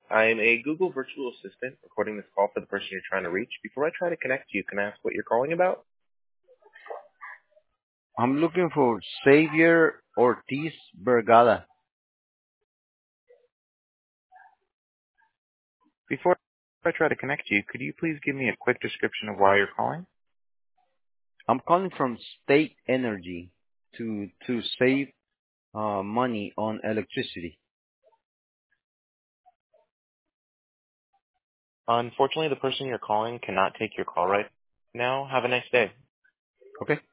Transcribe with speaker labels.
Speaker 1: I'm a Google virtual assistant recording this call for the person you're trying to reach. Before I try to connect you, can I ask what you're calling about?
Speaker 2: I'm looking for Xavier Ortiz Bergada.
Speaker 1: Before I try to connect you, could you please give me a quick description of why you're calling?
Speaker 2: I'm calling from State Energy to save money on electricity.
Speaker 1: Unfortunately, the person you're calling cannot take your call right now. Have a nice day.
Speaker 2: Okay?